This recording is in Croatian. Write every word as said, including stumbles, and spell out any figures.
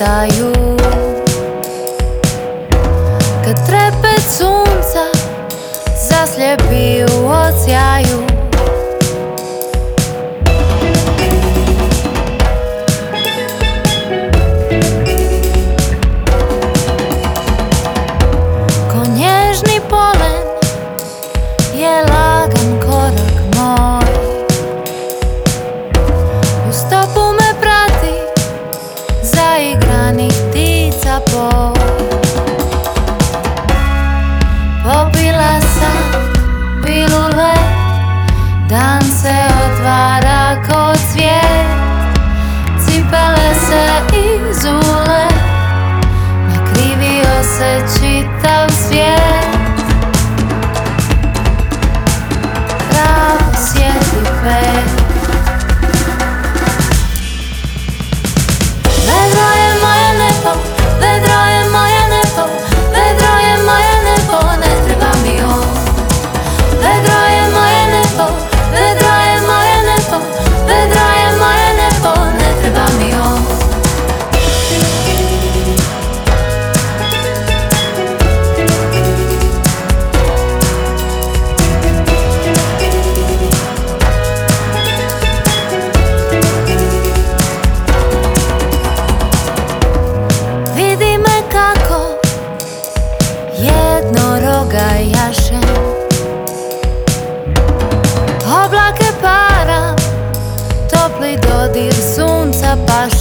svitaju, kad trepet sunca zaslijepi u odsjaju. Ko nježni polen je lagan korak moj, u stopu me prati zaigranih ptica boj. Popila sam pilule, dan se otvara ko cvijet, cipele se izule, nakrivio se čitav svijet. Pravo sjeti pet, vedro je moje nebo, vedro je moje nebo, vedro je moje nebo, ne treba mi on. Vedro je moje nebo, vedro je moje nebo, vedro je moje nebo, ne treba mi on. Vidi me kako jednoroga jašem, oblake param, topli dodir sunca paše.